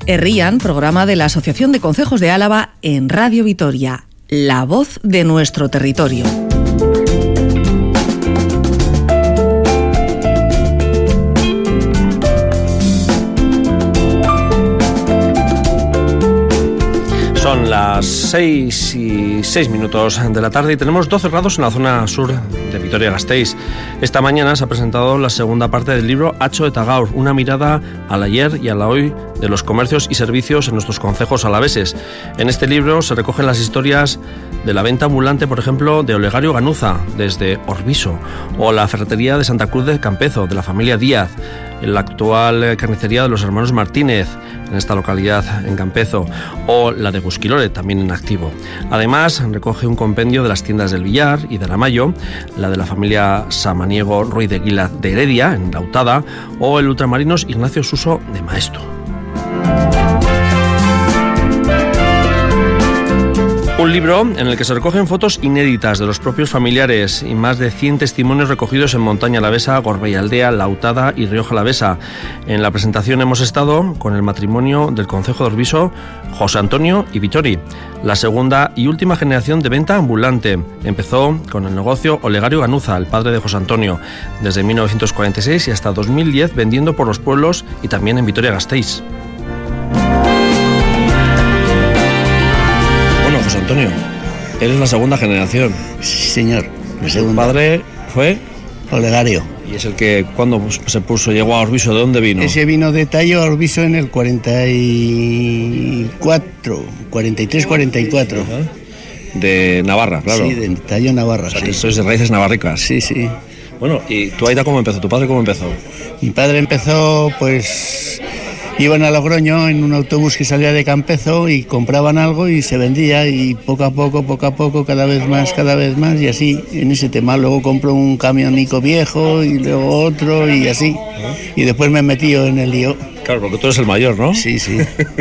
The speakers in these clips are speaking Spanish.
Herrían, programa de la Asociación de Concejos de Álava en Radio Vitoria, la voz de nuestro territorio. Son las 6:06 de la tarde y tenemos 12 grados en la zona sur de Vitoria-Gasteiz. Esta mañana se ha presentado la segunda parte del libro Atxo eta Gaur, una mirada al ayer y al hoy de los comercios y servicios en nuestros concejos alaveses. En este libro se recogen las historias de la venta ambulante, por ejemplo, de Olegario Ganuza, desde Orbiso, o la ferretería de Santa Cruz de Campezo, de la familia Díaz, la actual carnicería de los hermanos Martínez, en esta localidad, en Campezo, o la de Gusquilore, también en activo. Además, recoge un compendio de las tiendas del Villar y de Aramayo, la de la familia Samaniego Ruiz de Guila de Heredia, en Lautada, o el ultramarinos Ignacio Suso de Maesto. Un libro en el que se recogen fotos inéditas de los propios familiares y más de 100 testimonios recogidos en Montaña Alavesa, Gorbeialdea, Lautada y Rioja Alavesa. En la presentación hemos estado con el matrimonio del concejo de Orbiso, José Antonio y Vitori, la segunda y última generación de venta ambulante. Empezó con el negocio Olegario Ganuza, el padre de José Antonio, desde 1946 y hasta 2010 vendiendo por los pueblos y también en Vitoria-Gasteiz. José Antonio, eres la segunda generación. Sí, señor. El padre fue Olegario. Y es el que, cuando llegó a Orbiso, ¿de dónde vino? Ese vino de Tallo a Orbiso en el 43-44. De Navarra, claro. Sí, de Tallo, Navarra. O sea, que sois de raíces navarricas. Sí, sí. Bueno, ¿y tu aita cómo empezó? ¿Tu padre cómo empezó? Mi padre empezó, pues... Iban a Logroño en un autobús que salía de Campezo y compraban algo y se vendía, y poco a poco, cada vez más, y así, en ese tema. Luego compró un camionico viejo y luego otro y así. Y después me metí en el lío. Claro, porque tú eres el mayor, ¿no? Sí, sí.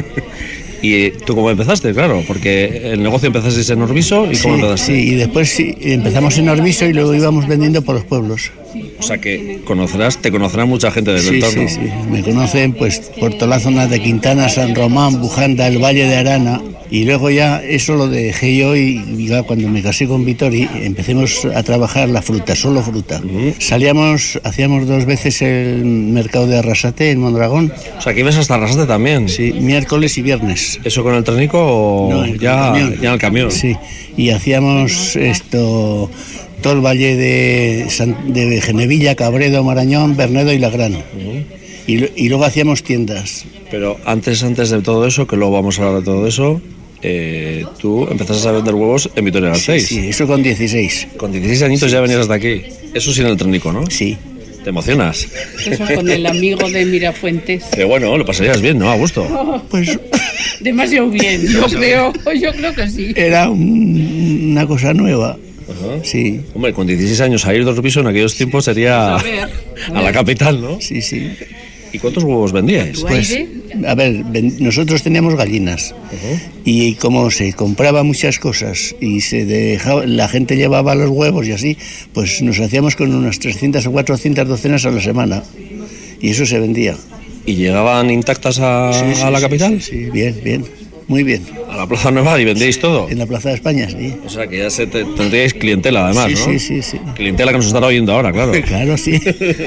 ¿Y tú cómo empezaste? Claro, porque el negocio empezaste en Orbiso y ¿cómo empezaste? Sí, y después empezamos en Orbiso y luego íbamos vendiendo por los pueblos. O sea que te conocerá mucha gente del entorno. Sí, me conocen pues por toda la zona de Quintana, San Román, Bujanda, el Valle de Arana, y luego ya eso lo dejé yo y ya cuando me casé con Vitori empecemos a trabajar la fruta, solo fruta. Hacíamos 2 veces el mercado de Arrasate en Mondragón. O sea que ibas hasta Arrasate también. Sí, miércoles y viernes. ¿Eso con el trénico o no, ya en el camión? Sí, y hacíamos todo el valle de Genevilla, Cabredo, Marañón, Bernedo y Lagrán. Y luego hacíamos tiendas. Pero antes de todo eso, que luego vamos a hablar de todo eso, tú empezaste a vender huevos en Vitoria-Gasteiz. Sí, eso con 16. Con 16 añitos ya venías hasta aquí. Eso sin el trénico, ¿no? Sí. ¿Te emocionas? Eso con el amigo de Mirafuentes. Que bueno, lo pasarías bien, ¿no? A gusto. Pues... demasiado bien, yo creo que sí. Era una cosa nueva. Ajá. Sí. Hombre, con 16 años a ir de Orbiso en aquellos tiempos sería a la capital, ¿no? Sí, sí. ¿Y cuántos huevos vendíais? Pues, a ver, nosotros teníamos gallinas. Y como se compraba muchas cosas y la gente llevaba los huevos y así, pues nos hacíamos con unas 300 o 400 docenas a la semana. Y eso se vendía. ¿Y llegaban intactas a la capital? Sí, bien, muy bien. ¿A la Plaza Nueva y vendíais todo? En la Plaza de España, sí. O sea que ya tendríais clientela además, ¿no? Sí. Clientela que nos estará oyendo ahora, claro. Claro, sí.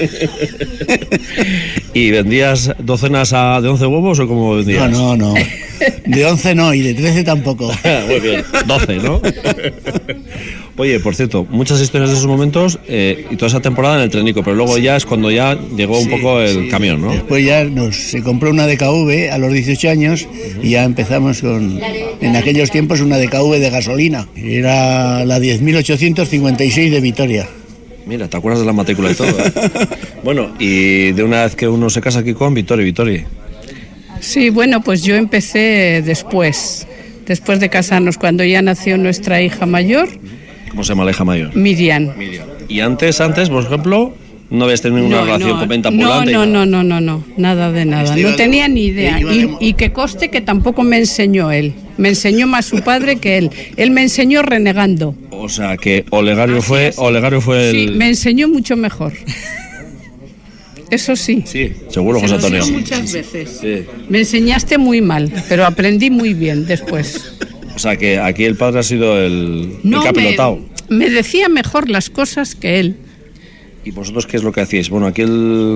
¿Y vendías docenas de 11 huevos o cómo vendías? No. De 11 no, y de 13 tampoco. Muy bien, 12, ¿no? Oye, por cierto, muchas historias de esos momentos y toda esa temporada en el trénico, pero luego ya es cuando ya llegó un poco el camión, ¿no? Después ya se compró una DKV a los 18 años y ya empezamos en aquellos tiempos, una DKV de gasolina. Era la 10.856 de Vitoria. Mira, ¿te acuerdas de la matrícula y todo? Bueno, y de una vez que uno se casa aquí con Vitori. Sí, bueno, pues yo empecé después de casarnos, cuando ya nació nuestra hija mayor. ¿Cómo se llama la hija mayor? Miriam. ¿Y antes, por ejemplo, no habías tenido una relación con venta ambulante? No, nada de nada. No tenía ni idea. Y que conste que tampoco me enseñó él. Me enseñó más su padre que él. Él me enseñó renegando. O sea, que Olegario fue el... Sí, me enseñó mucho mejor. eso sí. Sí, seguro, José Antonio. Muchas veces. Sí. Me enseñaste muy mal, pero aprendí muy bien después. O sea que aquí el padre ha sido el que ha pilotado. Me decía mejor las cosas que él. ¿Y vosotros qué es lo que hacíais? Bueno, aquí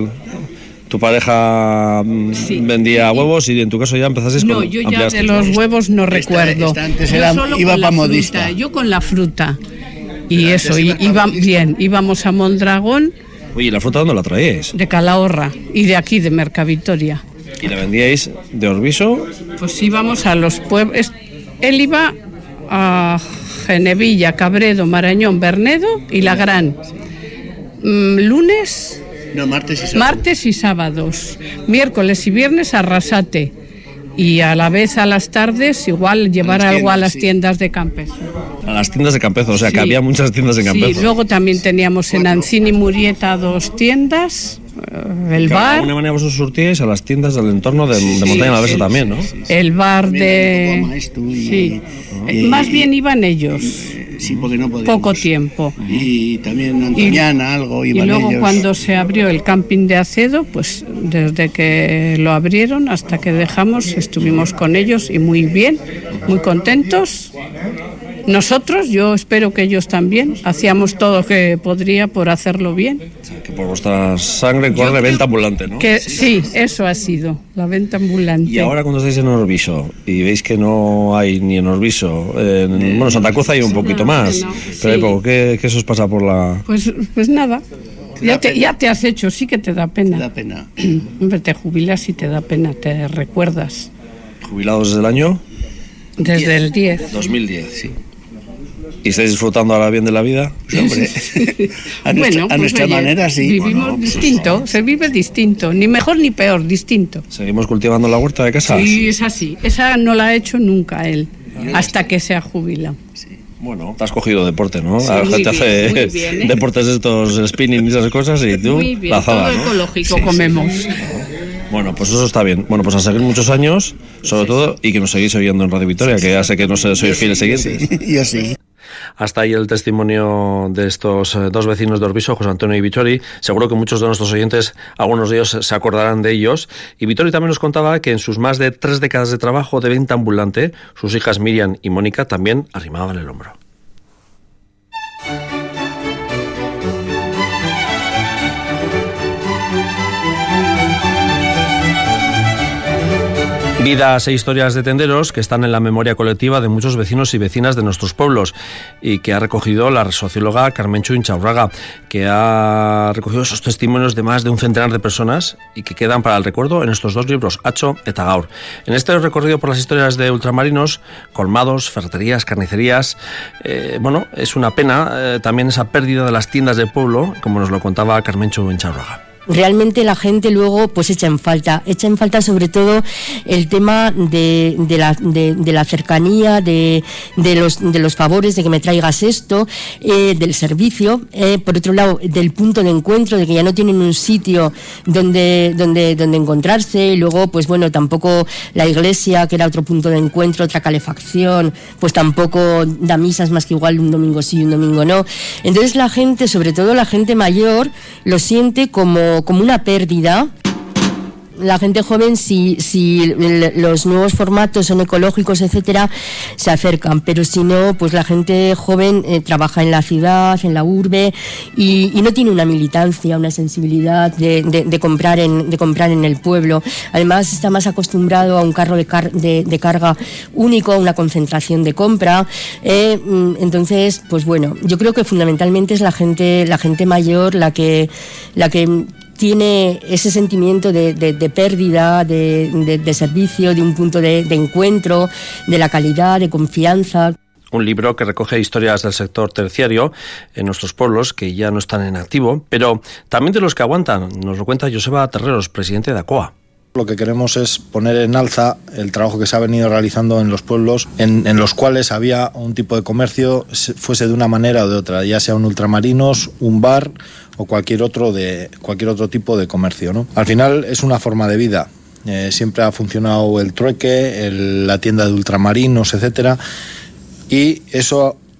tu pareja vendía huevos y en tu caso ya empezasteis con... No, yo ya de los huevos no recuerdo. Antes iba para modista. Yo con la fruta. Y eso, íbamos a Mondragón. Oye, ¿y la fruta dónde la traíais? De Calahorra y de aquí, de Mercavitoria. ¿Y la vendíais de Orbiso? Pues íbamos a los pueblos. Él iba a Genevilla, Cabredo, Marañón, Bernedo y La Gran. Lunes... No, martes y sábados. Miércoles y viernes a Arrasate. Y a la vez a las tardes igual llevar algo a las tiendas de Campezo. A las tiendas de Campezo, o sea que había muchas tiendas en Campezo. Sí, luego también teníamos en Ancín y Murieta 2 tiendas, el bar. De alguna manera vosotros surtíais a las tiendas del entorno de Montaña la Versa también, ¿no? El bar de... más bien iban ellos. Sí, porque no podíamos. Poco tiempo. Y también Antoniana, algo iban. Y luego ellos. Cuando se abrió el camping de Acedo, pues desde que lo abrieron hasta que dejamos, estuvimos con ellos y muy bien, muy contentos. Nosotros, yo espero que ellos también, hacíamos todo lo que podría por hacerlo bien. Que por vuestra sangre corre venta ambulante, ¿no? Que sí, eso ha sido, la venta ambulante. Y ahora cuando estáis en Orbiso y veis que no hay ni en Orbiso, bueno, Santa Cruz hay un poquito más, pero hay poco, ¿qué os pasa por la...? Pues nada, ya te has hecho, sí que te da pena. Te da pena. Hombre, te jubilas y te da pena, te recuerdas. ¿Jubilados desde el año? Desde el 10. 2010, sí. ¿Y estáis disfrutando ahora bien de la vida? Sí, hombre. A nuestra manera, sí. Vivimos distinto, se vive distinto, ni mejor ni peor, distinto. ¿Seguimos cultivando la huerta de casa? Sí, es así. Esa no la ha hecho nunca él, hasta que se ha jubilado. Sí. Bueno, te has cogido deporte, ¿no? Sí, la gente hace bien, deportes estos, spinning y esas cosas, y tú, muy bien, la zaba, todo ¿no? ecológico comemos. Bueno, pues eso está bien. Bueno, pues a seguir muchos años, sobre todo, y que nos seguís oyendo en Radio Victoria, que ya sé que no sois fieles siguientes. Sí, yo sí. Hasta ahí el testimonio de estos dos vecinos de Orbiso, José Antonio y Vittori. Seguro que muchos de nuestros oyentes, algunos de ellos se acordarán de ellos. Y Vittori también nos contaba que en sus más de 3 décadas de trabajo de venta ambulante, sus hijas Miriam y Mónica también arrimaban el hombro. Vidas e historias de tenderos que están en la memoria colectiva de muchos vecinos y vecinas de nuestros pueblos y que ha recogido la socióloga Carmenchu Inchaurraga, que ha recogido esos testimonios de más de un centenar de personas y que quedan para el recuerdo en estos 2 libros, Atxo eta Gaur. En este recorrido por las historias de ultramarinos, colmados, ferreterías, carnicerías, es una pena también esa pérdida de las tiendas del pueblo, como nos lo contaba Carmenchu Inchaurraga. Realmente la gente luego pues echa en falta sobre todo el tema de la cercanía, de los favores, de que me traigas esto, del servicio, por otro lado del punto de encuentro, de que ya no tienen un sitio donde encontrarse, y luego pues bueno, tampoco la iglesia, que era otro punto de encuentro, otra calefacción, pues tampoco da misas más que igual un domingo sí y un domingo no. Entonces la gente, sobre todo la gente mayor, lo siente como una pérdida. La gente joven, si los nuevos formatos son ecológicos, etcétera, se acercan, pero si no, pues la gente joven trabaja en la ciudad, en la urbe, y no tiene una militancia, una sensibilidad de comprar en el pueblo. Además está más acostumbrado a un carro de carga único, a una concentración de compra. Entonces, pues bueno, yo creo que fundamentalmente es la gente mayor la que tiene ese sentimiento de pérdida, de servicio, de un punto de encuentro, de la calidad, de confianza. Un libro que recoge historias del sector terciario en nuestros pueblos que ya no están en activo, pero también de los que aguantan. Nos lo cuenta Joseba Terreros, presidente de ACOA. Lo que queremos es poner en alza el trabajo que se ha venido realizando en los pueblos en los cuales había un tipo de comercio, fuese de una manera o de otra, ya sea un ultramarinos, un bar o cualquier otro tipo de comercio, ¿no? Al final es una forma de vida. Siempre ha funcionado el trueque, la tienda de ultramarinos, etcétera, y eso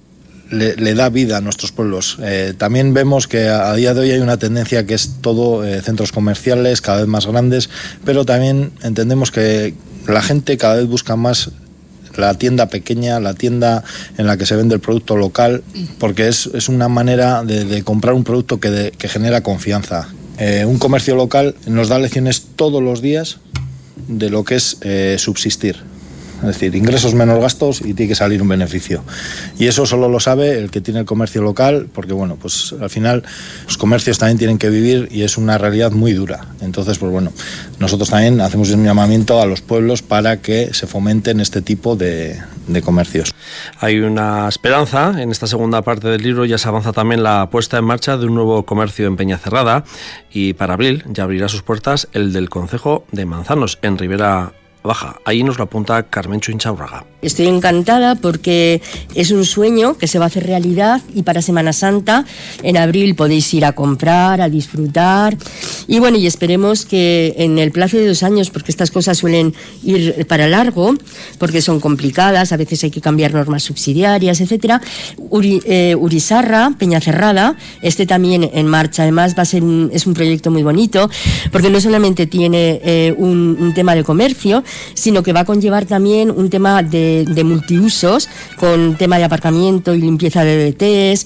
le da vida a nuestros pueblos. También vemos que a día de hoy hay una tendencia que es todo centros comerciales cada vez más grandes, pero también entendemos que la gente cada vez busca más la tienda pequeña, la tienda en la que se vende el producto local, porque es una manera de comprar un producto que genera confianza. Un comercio local nos da lecciones todos los días de lo que es subsistir. Es decir, ingresos menos gastos y tiene que salir un beneficio. Y eso solo lo sabe el que tiene el comercio local, porque bueno, pues al final los comercios también tienen que vivir y es una realidad muy dura. Entonces, pues bueno, nosotros también hacemos un llamamiento a los pueblos para que se fomenten este tipo de comercios. Hay una esperanza. En esta segunda parte del libro ya se avanza también la puesta en marcha de un nuevo comercio en Peñacerrada, y para abril ya abrirá sus puertas el del concejo de Manzanos, en Ribera Baja. Ahí nos lo apunta Carmenchu Inchaurraga. Estoy encantada porque es un sueño que se va a hacer realidad, y para Semana Santa en abril podéis ir a comprar, a disfrutar, y bueno, y esperemos que en el plazo de 2 años, porque estas cosas suelen ir para largo, porque son complicadas, a veces hay que cambiar normas subsidiarias, etcétera. Urizarra, Peñacerrada, esté también en marcha. Además es un proyecto muy bonito, porque no solamente tiene un tema de comercio, sino que va a conllevar también un tema de multiusos, con tema de aparcamiento y limpieza de BTs,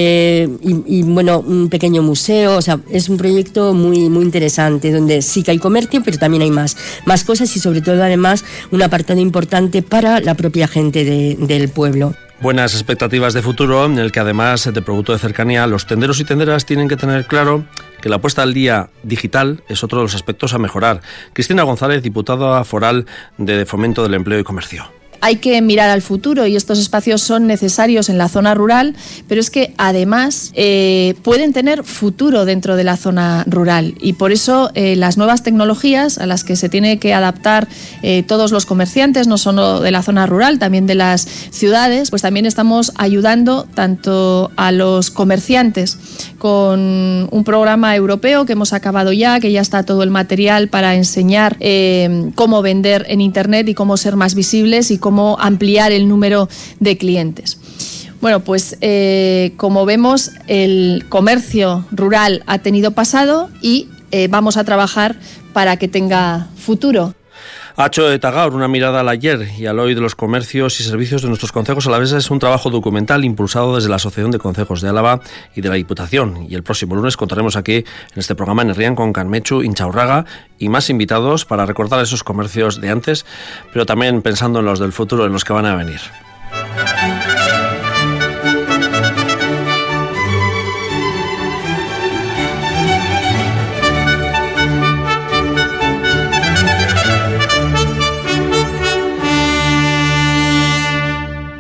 y bueno, un pequeño museo. O sea, es un proyecto muy, muy interesante, donde sí que hay comercio, pero también hay más cosas, y sobre todo además un apartado importante para la propia gente del pueblo. Buenas expectativas de futuro, en el que además de producto de cercanía, los tenderos y tenderas tienen que tener claro que la puesta al día digital es otro de los aspectos a mejorar. Cristina González, diputada foral de Fomento del Empleo y Comercio. Hay que mirar al futuro, y estos espacios son necesarios en la zona rural, pero es que además pueden tener futuro dentro de la zona rural, y por eso las nuevas tecnologías a las que se tiene que adaptar todos los comerciantes, no solo de la zona rural, también de las ciudades, pues también estamos ayudando tanto a los comerciantes con un programa europeo que hemos acabado ya, que ya está todo el material para enseñar cómo vender en Internet y cómo ser más visibles y cómo ampliar el número de clientes. Bueno, pues como vemos, el comercio rural ha tenido pasado, y vamos a trabajar para que tenga futuro. Atxo eta Gaur, una mirada al ayer y al hoy de los comercios y servicios de nuestros concejos alaveses, es un trabajo documental impulsado desde la Asociación de Concejos de Álava y de la Diputación. Y el próximo lunes contaremos aquí, en este programa, en Herrián, con Carmenchu Inchaurraga y más invitados para recordar esos comercios de antes, pero también pensando en los del futuro, en los que van a venir.